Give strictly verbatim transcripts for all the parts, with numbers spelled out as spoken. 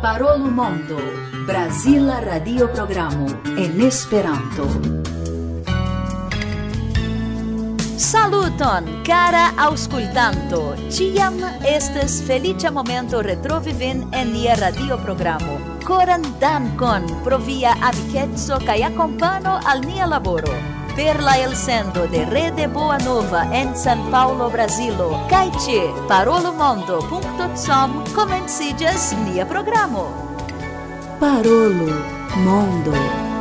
Parolu Mondo, Brazila radioprogramo en Esperanto. Saluton, cara aŭskultanto! Ĉiam estas feliĉa momento retrovi vin en nia radioprogramo. Koran dankon pro via amikeco kaj akompano al nia laboro. Per la elsendo de Rede Boa Nova en San Paulo, Brazilo, kaj ĉe parolumondo punto com komenciĝas nia programo. Parolu Mondo.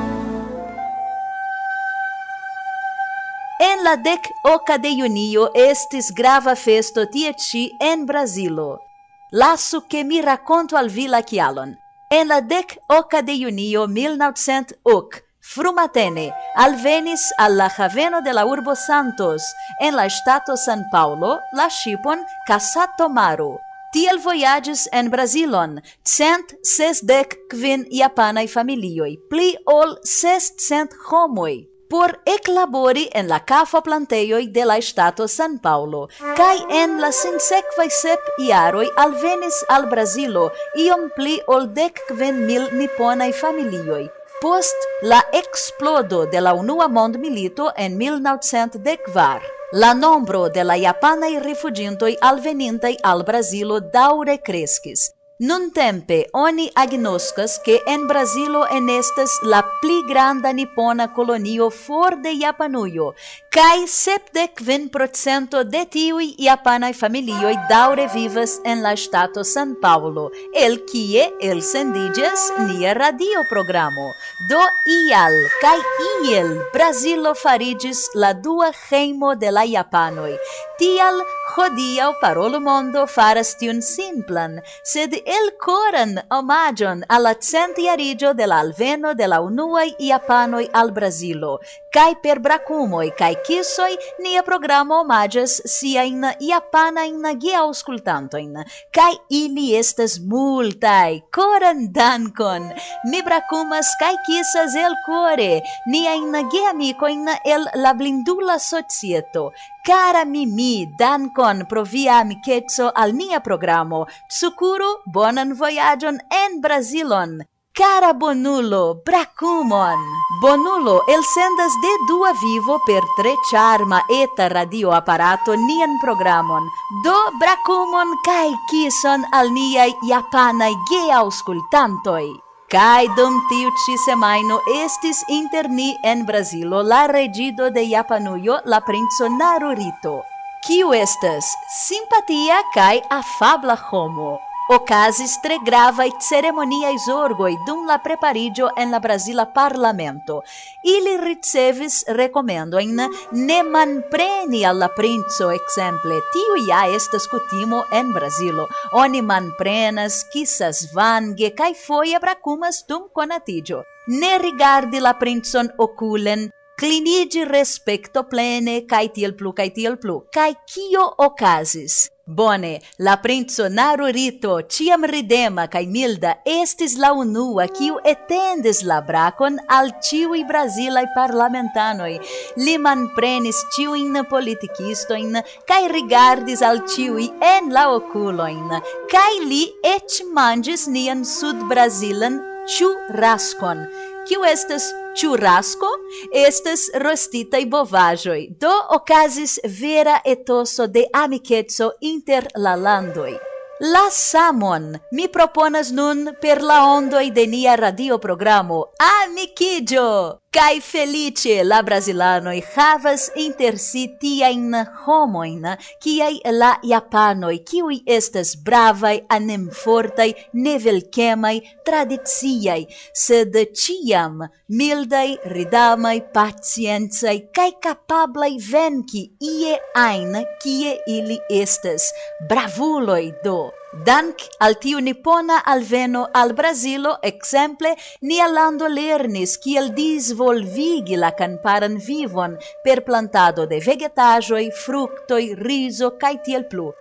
En la dek oka de junio estis grava festo tie ĉi en Brazilo. Lasu ke mi rakontu al vi la kialon. En la dek oka de junio mil novecent ok, frumatene alvenis al la haveno de la urbo Santos, en la ŝtato San Paulo, la ŝipon Casato Maro. Tiel vojaĝis en Brazilon cent sesdek kvin japanaj familioj, pli ol sescent homoj, por eklabori en la kafo-plantejoj de la ŝtato San Paulo, kaj en la sinsekvaj sep jaroj alvenis al Brazilo iom pli ol dek kvin mil niponaj familioj. Post la eksplodo de la Unua Mondmilito en mil novecent dek kvar, la nombro de la japanaj rifuĝintoj alvenintaj al Brazilo daŭre kreskis. Nuntempe oni agnoskas ke en Brazilo enestas la pli granda nipona kolonio for de Japanujo, kaj sepdek kvin procento de tiuj japanaj familioj daŭre vivas en la ŝtato San Paulo, el kie elsendiĝas nia radioprogramo. Do ial kaj iel Brazilo fariĝis la dua hejmo de la japanoj. Tial hodiaŭ Parolu Mondo faras tiun simplan, sed elkoran omaĝon al la centjariĝo de la alveno de la unuaj japanoj al Brazilo, kaj per brakumoj kaj kisoj nia programo omaĝas siajn japanajn geaŭskultantojn, kaj ili estas multaj. Koran dankon! Mi brakumas kaj kisas elkore niajn geamikojn el la blindula societo. Cara Mimi, dankon pro via amikeco al nia programo. Sukuru, bonan vojaĝon en Brazilon. Cara Bonulo, brakumon! Bonulo elsendas de dua vivo per tre ĉarma eta radioaparato nian programon. Do brakumon kaj kison al niaj japanaj geaŭskultantoj. Kaj dum tiu ĉi semajno estis inter ni en Brazilo la reĝido de Japanujo, la princo Naruhito, kiu estas simpatia kaj afabla homo. Okazis tre gravaj ceremoniaj zorgoj dum la prepariĝo en la Brazila parlamento. Ili ricevis rekomendojn ne manpreni al la princo, ekzemple. Tiu ja estas kutimo en Brazilo. Oni manprenas, kisas vange kaj foje brakumas dum konatiĝo. Ne rigardi la princon okulen, kliniĝi respekto plene kaj tiel plu kaj tiel plu. Kaj kio okazis? Bone, la princo Naruhito, ĉiam ridema kaj milda, estis la unua kiu etendis la brakon al ĉiuj brazilaj parlamentanoj. Li manprenis ĉiujn politikistojn kaj rigardis al ĉiuj en la okulojn. Kaj li eĉ manĝis nian sudbrazilan ĉuraskon. Kiu estas churrasco? Estas rostitaj bovaĵoj. Do okazis vera etoso de amikeco inter la landoj. La samon mi proponas nun per la ondoj de nia radioprogramo Amikiĝo! Kaj feliĉe la brazilanoj havas inter si tiajn homojn, kiaj la japanoj, kiuj estas bravaj, animfortaj, nevelkemaj, tradiciaj, sed ĉiam mildaj, ridamaj, paciencaj kaj kapablaj venki ie ajn, kie ili estas. Bravuloj do! Dank al tiu nipona alveno al Brazilo, ekzemple, nia lando lernis kiel disvolvigi la kamparan vivon per plantado de vegetaĵoj, fruktoj, rizo kaj tiel plu.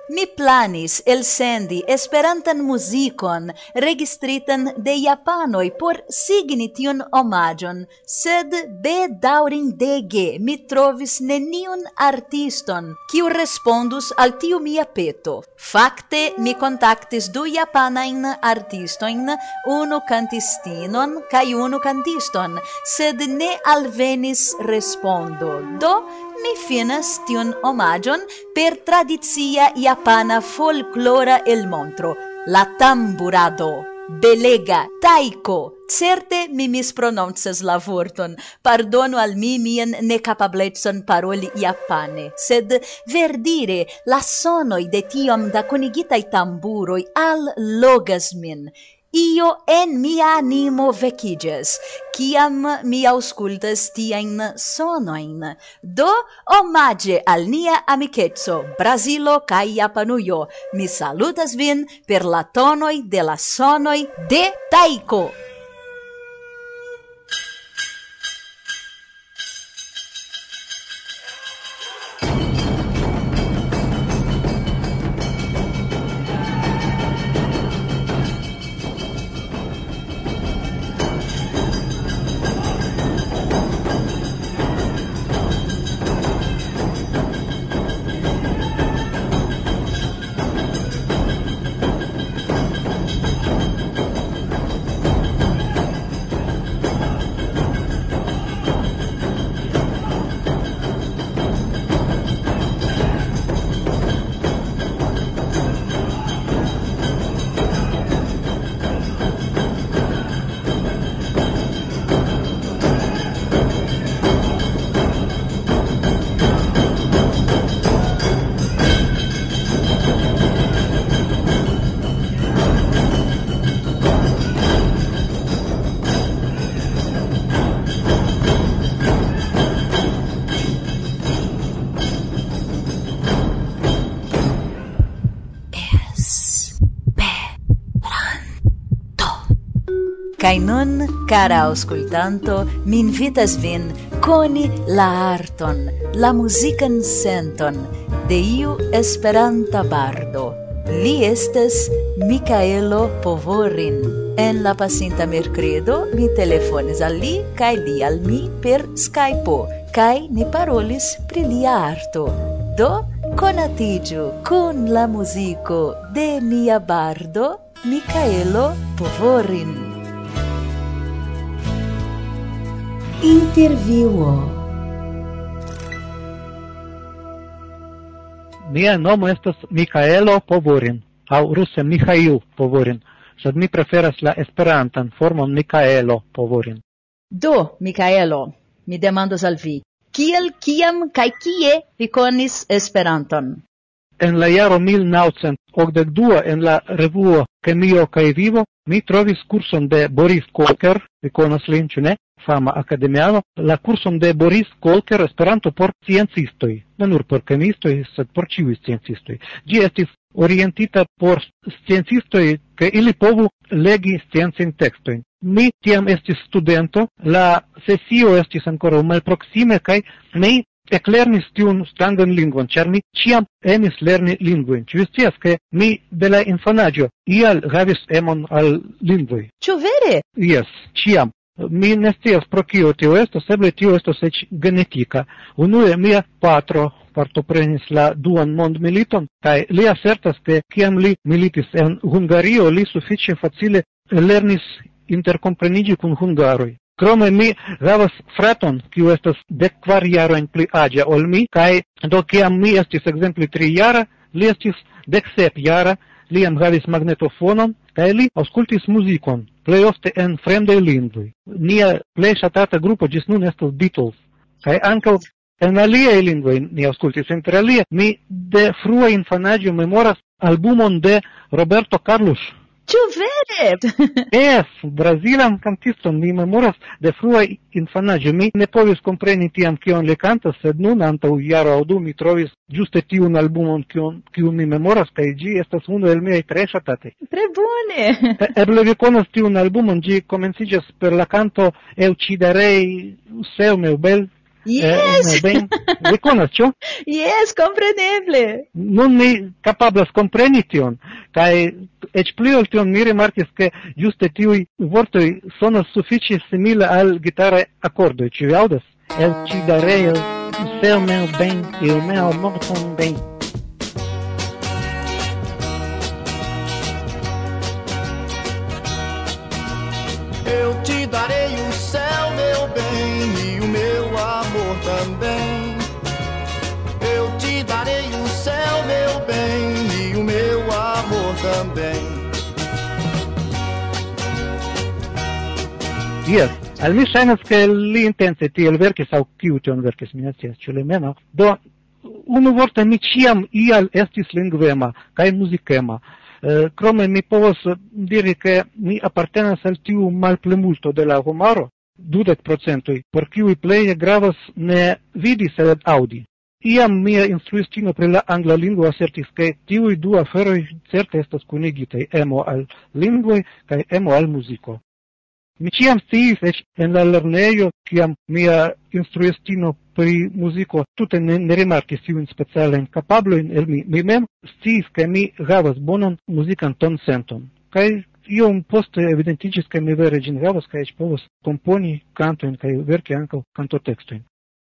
Mi planis elsendi Esperantan muzikon registritan de japanoj por signi tiun omaĝon, sed bedaŭrindege mi trovis neniun artiston, kiu respondus al tiu mia peto. Fakte mi kontaktis du japanajn artistojn, unu kantistinon kaj unu kantiston, sed ne alvenis respondo. Do mi finas tiun omaĝon per tradicia japana folklora elmontro, la tamburado. Belega, taiko. Certe mi misprononcas la vorton. Pardonu al mi mian nekapablecon paroli japane. Sed verdire, la sonoj de tiom da kunigitaj tamburoj allogas min. Io en mia animo vecigas, kiam mi aŭskultas tiajn sonojn. Do, omage al nia amikeco, Brazilo kaj Japanujo, mi salutas vin per la tonoj de la sonoj de taiko. Kaj nun, cara aŭskultanto, mi invitas vin koni la arton, la muzikan senton de iu esperanta bardo. Li estas Mikaelo Povorin. En la pasinta merkredo mi telefonis al li kaj li al mi per Skypo, kaj ni parolis pri lia arto. Do, konatiĝu kun la muziko de nia bardo Mikaelo Povorin. Intervjuo. Mia nomo estas Mikaelo Povorin, aŭ ruse Miĥail Povorin, sed mi preferas la esperantan formon Mikaelo Povorin. Do, Mikaelo, mi demandos al vi, kiel, kiam kaj kie vi konis Esperanton? En la jaro mil naŭcent okdek du en la revuo Kemio kaj Vivo mi trovis kurson de Boris Kolker, vi konas lin, ĉu ne? Fama akademiano, la kurson de Boris Kolker Esperanto por sciencistoj, ne nur por kemistoj, sed por ĉiuj sciencistoj. Ĝi estis orientita por sciencistoj, ke ili povu legi sciencajn tekstojn. Mi tiam estis studento, la sesio estis ankoraŭ malproksime kaj mi eklernis tiun strangan lingvon, ĉar mi ĉiam emis lerni lingvojn. Ĉu vi scias, ke mi de la infanaĝo ial havis emon al lingvoj? Ĉu vere? Jes, ĉiam. Mi ne scias pro kio tio estos, eble tio estos eĉ genetika. Unue mia patro partoprenis la duan mondmiliton, kaj li asertas, ke kiam li militis en Hungario, li sufiĉe facile lernis interkompreniĝi kun hungaroj. Krome mi havas fraton, kiu estas dek kvar jarojn pli aĝa ol mi, kaj do kiam mi estis ekzemple trijara, li estis dek sep jara, li jam havis magnetofonon, kaj li aŭskultis muzikon, plej ofte en fremdaj lingvoj. Nia plej ŝatata grupo ĝis nun estas Beatles, kaj ankaŭ en aliaj lingvoj ni aŭskultis. Inter alie, mi de frua infanaĝo memoras albumon de Roberto Carlos. Ĉu vere? Yes, brazilan kantiston mi memoras de frua infanaĝo. Mi ne povis kompreni tiam kion li kantas, sed nun antaŭ jaro aŭ du mi trovis ĝuste tiun albumon kiun, kiun mi memoras, kaj ĝi estas unu el miaj tre ŝatataj. Tre bone. Eble vi konas tiun albumon, ĝi komenciĝas per la kanto Eu ci darei o céu, meu bel. Yes! Eh, ben, vi konas, ĉu? Yes, compreneble! Nun mi kapablas kompreni tion, kaj eĉ pli ol tion mi rimarkis, ke ĝuste tiuj vortoj sonas sufiĉe simile al gitaraj akordoj. Ĉu vi aŭdas? El ci darei el seu meu bem, il meu morton bem. Eu te darei o céu, meu bem, e o meu amor também. Eu te darei o céu, meu bem, e o meu amor também. Yes, al mi ŝajnas, ke li intence tiel verkis, aŭ kiu tion verkis, mi ne scias, ĉu li mem. Do, unu vorte, mi ĉiam ial estis lingvema kaj muzikema. Uh, krome mi povas diri, ke mi apartenas al tiu malplimulto de la homaro, dudek procentoj, por kiuj pleje gravas ne vidi, sed aŭdi. Iam mia instruistino pri la angla lingvo asertis, ke tiuj du aferoj certe estas kunigitaj, emo al lingvoj kaj emo al muziko. Mi ĉiam sciis, eĉ en la lernejo, kiam mia instruistino pri muziko tute ne, ne rimarkis tiujn specialajn kapablojn el mi. Mi mem sciis, ke mi havas bonan muzikan tonsenton. Kaj iom poste evidentiĝis, ke mi vere ĝin havas, kaj eĉ povas komponi kantojn kaj verki ankaŭ kantotekstojn.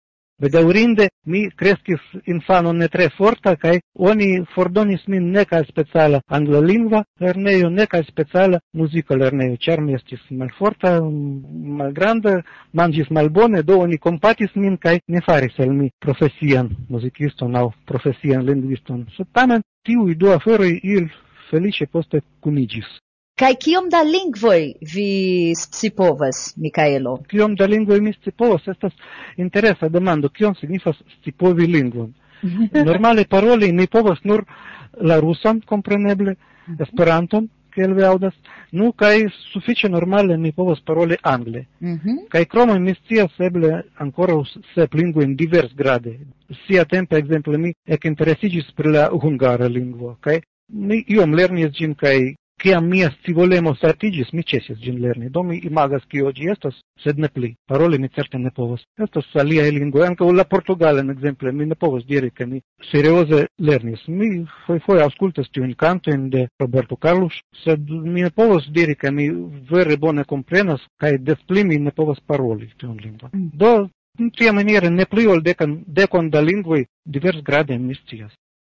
Bedaŭrinde mi kreskis infanon ne tre forta, kaj oni fordonis min nek al speciala anglalingva lernejo, nek al speciala muzika lernejo, ĉar mi estis malforta, malgranda, manĝis malbone, do oni kompatis min kaj ne faris el mi profesian muzikiston aŭ profesian lingviston. Sed tamen tiuj du aferoj il feliĉe poste kuniĝis. Kaj kiom da lingvoj vi scipovas, Mikaelo? Kiom da lingvoj mi scipovas? Estas interesa demando. Kion signifas scipovi lingvon? Normale paroli mi povas nur la rusan, kompreneble, Esperanton, kiel vi aŭdas, nu kaj sufiĉe normale mi povas paroli angle. Mm-hmm. Kaj krome mi scias eble ankoraŭ sep lingvojn diversgrade. Siatempe, ekzemple, mi ekinteresiĝis pri la hungara lingvo, kaj mi iom lernis ĝin kaj kiam mia scivolemo startiĝis, mi ĉesis ĝin lerni. Do mi imagas, kio ĝi estas, sed ne pli. Paroli mi certe ne povas. Estas aliaj lingvoj, ankaŭ la portugalan ekzemple, mi ne povas diri, ke mi serioze lernis. Mi fojfoje aŭskultas tiujn kantojn de Roberto Carlos, sed mi ne povas diri, ke mi vere bone komprenas, kaj des pli mi ne povas paroli tiun lingvon. Do, tiamaniere ne pli ol dekan, dekon da lingvoj diversgrade mi scias.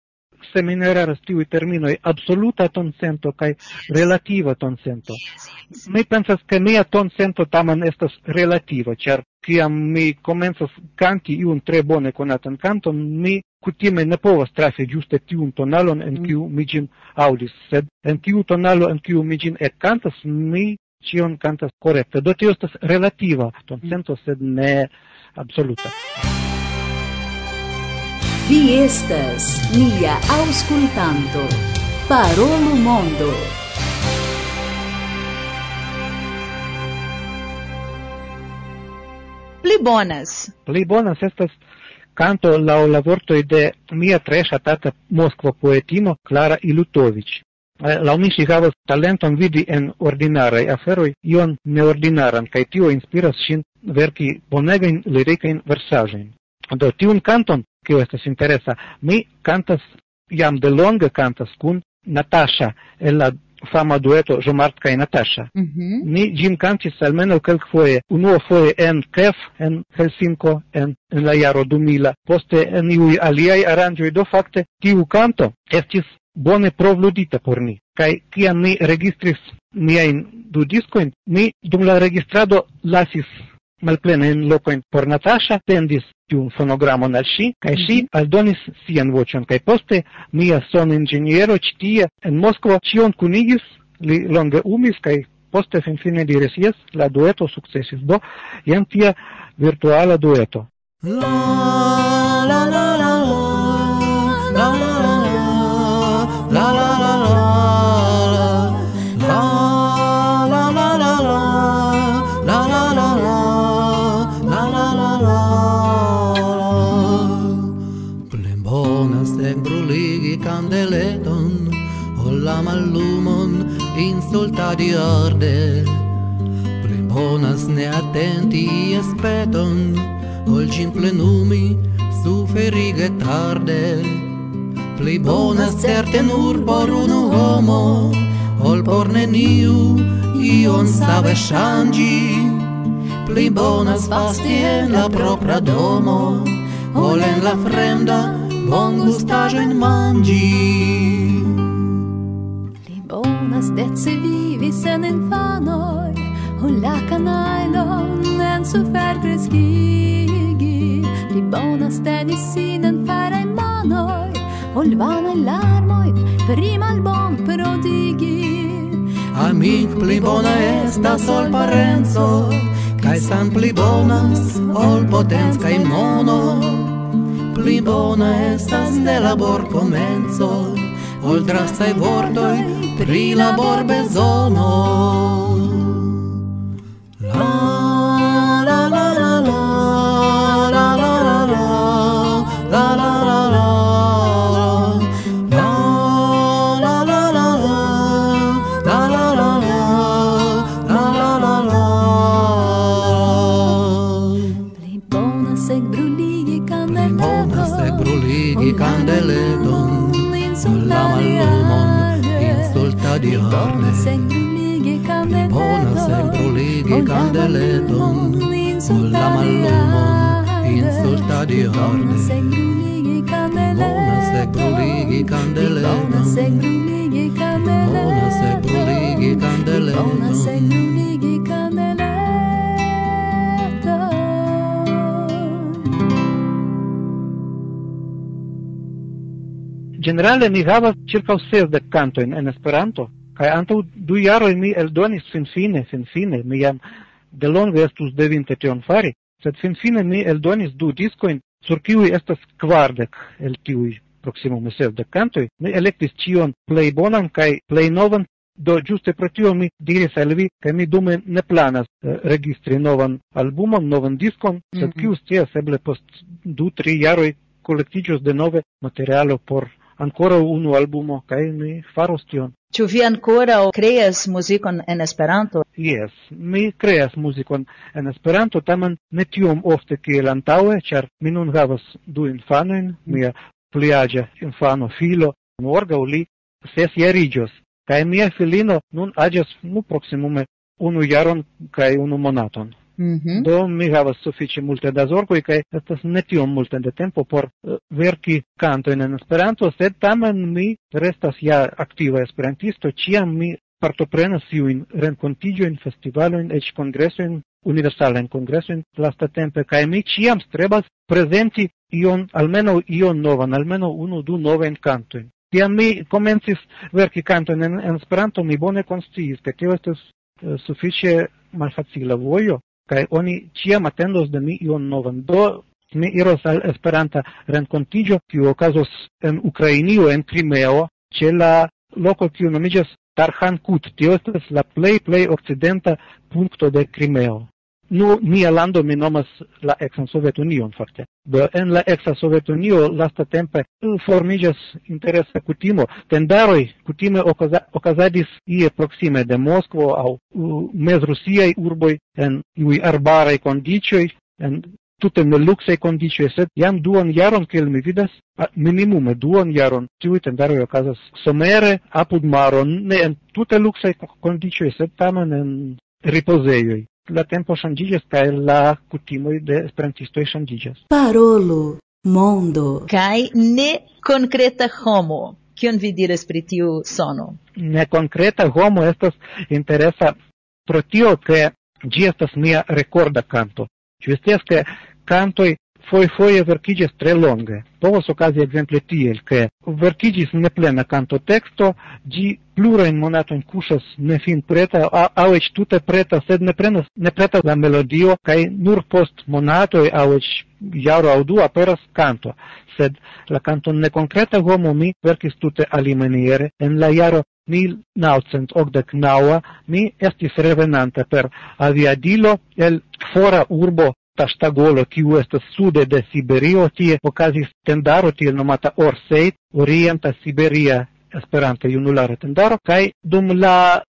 Se mi ne eraras tiuj terminoj, absoluta tonsento kaj relativa tonsento. Mi pensas, ke mia tonsento tamen estas relativa, ĉar kiam mi komencas kanti iun tre bone konatan kanton, mi kutime ne povas trafi ĝuste tiun tonalon, en kiu mi ĝin aŭdis, sed en tiu tonalo, en kiu mi ĝin ekkantas, mi ĉion kantas korekte. Do tio estas relativa tonsento, sed ne absoluta. Vi estas nia aŭskultanto. Parolu mondo. Pli bonas. Pli bonas estas kanto laŭ la vortoj de mia tre ŝatata moskva poetino Klara Ilutović. Laŭ mi ŝi havas talenton vidi en ordinaraj aferoj ion neordinaran, kaj tio inspiras ŝin verki bonegajn lirikajn versaĵojn. Do tiun kanton, kio estas interesa, mi kantas, jam de longe kantas kun Natasha, el la fama dueto Jomart kaj Natasha. Mm-hmm. Mi ĝin kantis almenaŭ kelkfoje, unuafoje en Kef, en Helsinko, en, en la jaro du mila, poste en iuj aliaj aranĝoj. Do fakte tiu kanto estis bone provludita por mi. Kaj kiam mi registris miajn du diskojn, mi dum la registrado lasis malplene en lokojn por Natasha, tendis tiun fonogramon al ŝi, kaj ŝi aldonis sian voĉon, kaj poste mia soninĝeniero ĉi tie en Moskvo ĉion kunigis, li longe umis, kaj poste finfine diris jes, la dueto sukcesis. Do, jen tia virtuala dueto. La la la la la la la la la candeleton o la mallumon insultadi arde. Pli bonas ne atenti espeton ol gin plenumi suferige tarde. Pli bonas certe nur por unu homo, ol por neniu ion save ŝanĝi. Pli bonas fasti en la propra domo, ol en la fremda bongustaĵojn manĝi. Pli bonas deci vivi sen infanoj, ol la kanajlon en sufer kreskigi. Pli bonas teni sin en feraj manoj, ol vanaj larmoj pri malbon prodigi. Amik pli bona estas ol parenco, kaj san pli bonas ol potenc kaj mono. Pli bona estas de labor komenco, ol drastaj vortoj pri labor bezono. La la la la la la la la la la la la. Candeleton, la mallumon insulta di arde. Bona seg bruligi candeleton, la mallumon insulta di arde. Bona seg bruligi candeleton, bona seg bruligi candeleton. Generale mi havas circa sesdek kantojn en Esperanto, kaj antaŭ du jaroj mi eldonis finfine, finfine, mi jam delonge estus devinte tion fari, sed finfine mi eldonis du diskojn, sur kiuj estas kvardek el tiuj proksimume sesdek kantoj. Mi elektis ĉion plej bonan kaj plej novan, do ĝuste pro tio mi diris al vi, ke mi dume ne planas eh, registri novan albumon, novan diskon, sed mm-hmm. kiu scias, eble post du, tri jaroj kolektiĝos denove materialo por ancora unu albumo, kaj mi faros tion. Ĉu vi ankoraŭ kreas muzikon en Esperanto? Yes, mi kreas muzikon en Esperanto, tamen ne tiom ofte kiel antaŭe, ĉar mi nun havas du infanojn, mia pli aĝa infano filo, morgaŭ li sesjariĝos, kaj mia filino nun aĝas nu proksimume unu jaron kaj unu monaton. Mm-hmm. Do mi havas sufiĉe multe da zorgoj kaj estas ne tiom multe de tempo por uh, verki kantojn en Esperanto, sed tamen mi restas ja aktiva esperantisto, ĉiam mi partoprenas iujn renkontiĝojn, festivalojn, eĉ kongresojn, universalajn kongresojn lastatempe, kaj mi ĉiam strebas prezenti ion, almenaŭ ion novan, almenaŭ unu, du novajn kantojn. Kiam mi komencis verki kantojn en, en Esperanto, mi bone konsciis, ke tio estas uh, sufiĉe malfacila vojo, kaj oni ĉiam atendos de mi ion novan. Do mi iros al Esperanta renkontiĝo, kiu okazos en Ukrainio, en Krimeo, ĉe la loko kiu nomiĝas Tarhankut. Tio estas la plej plej okcidenta punkto de Krimeo. Nu, mia lando mi nomas la eksan Sovetunion, fakte. Do en la eksa Sovetunio lastatempe formiĝas interesa kutimo. Tendaroj kutime okaza, okazadis ie proksime de Moskvo aŭ uh, mezrusiaj urboj en iuj arbaraj kondiĉoj, en tute neluksaj kondiĉoj, sed jam duan jaron, kiel mi vidas, minimume duan jaron, tiuj tendaroj okazas somere apud maro, ne en tute luksaj kondiĉoj, sed tamen en ripozejoj. La tempo ŝanĝiĝas kaj la kutimoj de esperantistoj ŝanĝiĝas. Parolu mondo. Kaj ne konkreta homo. Kion vi diras pri tiu sono? Ne konkreta homo estas interesa pro tio, ke ĝi estas mia rekorda kanto. Ĉu scias, ke kantoj foje-foje verkiĝas tre longe. Povas okazi ekzemple tiel, ke verkiĝis neplena kantoteksto, ĝi plurajn monatojn kuŝas nefin preta, aŭ eĉ tute preta, sed ne prenas ne preta la melodio, kaj nur post monatoj aŭ eĉ jaro aŭ du aperas kanto. Sed la kanton nekonkreta homo mi verkis tute alimaniere. En la jaro mil naŭcent okdek naŭ mi estis revenanta per aviadilo el fora urbo Taŝtagolo, kiu estas sude de Siberio. Tie okazis tendaro tiel nomata Orseit, Orienta Siberia Esperanta junulara tendaro, kaj dum la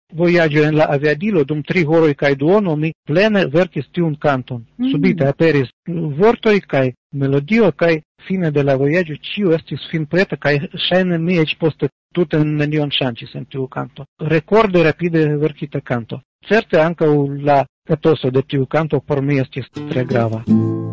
vojaĝo en la aviadilo dum tri horoj kaj duono mi plene verkis tiun kanton. Mm. Subite aperis vortoj kaj melodio kaj fine de la vojaĝo ĉio estis finpreta kaj ŝajne mi eĉ poste tute nenion ŝanĝis en tiu kanto. Rekorde rapide verkita kanto. Certe ankaŭ la etoso de tiu kanto por mi estis tre grava.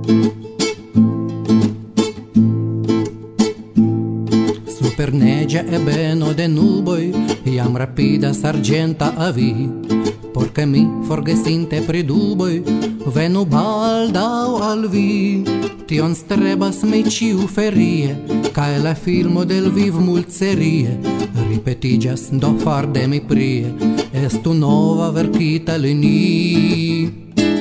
Super neĝa ebeno de nuboj jam rapidas arĝenta avi, por ke mi forgesinte pri duboj venu baldaŭ al vi. Tion strebas mi ĉiuferie, kaj la filmo del viv multserie ripetiĝas do far de mi prie, estu nova verkita linii.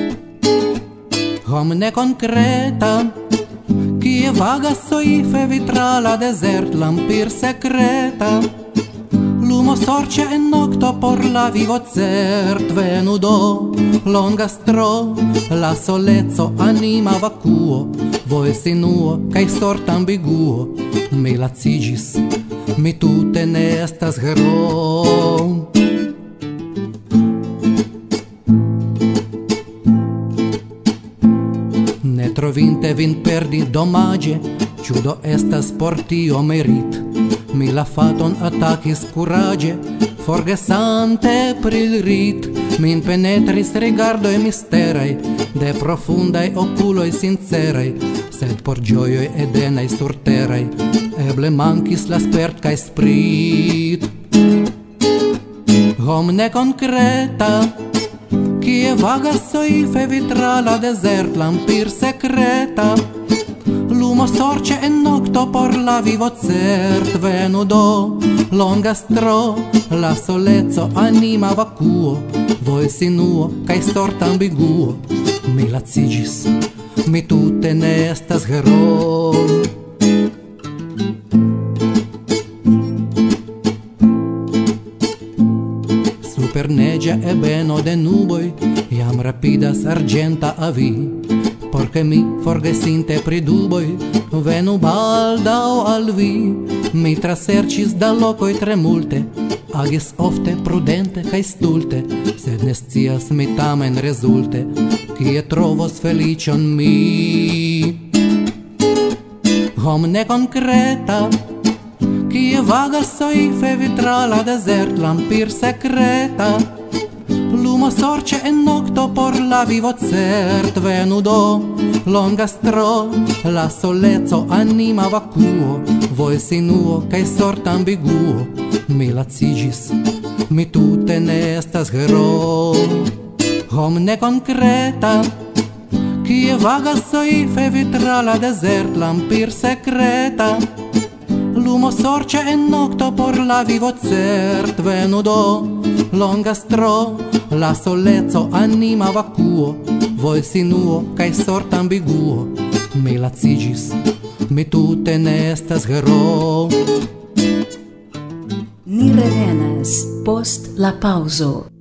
Hom nekonkreta, kie vagas soife vitrala desert lampir secreta, lumo sorĉe en nokto por la vivo cert. Venu do, longas tro, la soleco anima vakuo, voesinuo kaj sortambiguo. Mi laciĝis, mi tute ne estas heroo. Ne trovinte vin perdi domaĝe, ĉu do estas por tio merit? Mi la faton atakis kuraĝe, forgesante pri l' rit. Min penetris rigardoj misteraj, de profundaj okuloj sinceraj, sed por ĝojoj edenaj surteraj eble mankis la spert kaj sprit. Hom nekonkreta, kie vagas soife vitrala desert lampir secreta, lumo sorĉe en nokto por la vivo cert. Venu do, longas tro, la soleco anima vakuo, voesinuo kaj sortambiguo. Mi laciĝis, mi tute ne estas heroo. Super neĝa ebeno de nuboj jam rapidas arĝenta avi, por ke mi forgesinte pri duboj venu baldaŭ al vi. Mi traserĉis da lokoj tre multe, agis ofte prudente kaj stulte, sed ne scias mi tamen rezulte, kie trovos feliĉon mi. Hom nekonkreta, kie vagas soife vitrala desert lampir secreta, lumo sorĉe en nokto por la vivo cert. Venu do, longas tro, la soleco anima vakuo, voesinuo kaj sortambiguo. Mi laciĝis, mi tute ne estas heroo. Hom nekonkreta, kie vagas soife vitrala desert lampir secreta, lumo sorĉe en nokto por la vivo cert. Venu do, longas tro, la soleco anima vakuo, voesinuo kaj sortambiguo. Mi laciĝis, mi tute ne estas heroo. Ni revenas post la paŭzo.